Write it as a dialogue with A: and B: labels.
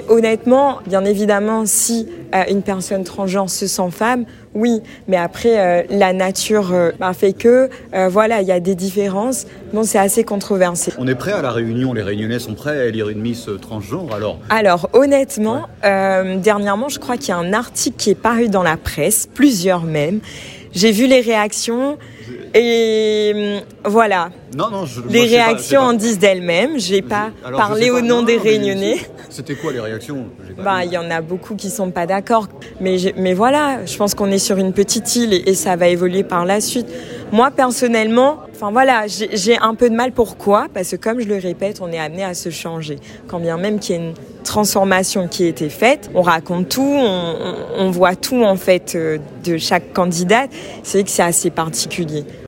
A: honnêtement, bien évidemment, si une personne transgenre se sent femme, oui, mais après, la nature fait que, voilà, il y a des différences. Bon, c'est assez controversé.
B: On est prêt à la Réunion, les Réunionnais sont prêts à élire une Miss transgenre, alors ?
A: Alors, honnêtement, dernièrement, je crois qu'il y a un article qui est paru dans la presse, plusieurs même. J'ai vu les réactions et voilà. Les réactions en disent d'elles-mêmes. J'ai pas parlé au nom des Réunionnais.
B: C'était quoi les réactions ?
A: Il y en a beaucoup qui sont pas d'accord. Mais voilà, je pense qu'on est sur une petite île et ça va évoluer par la suite. Moi, personnellement, j'ai un peu de mal. Pourquoi ? Parce que comme je le répète, on est amené à se changer. Quand bien même qu'il y ait une transformation qui a été faite, on raconte tout, on voit tout en fait de chaque candidate. C'est vrai que c'est assez particulier.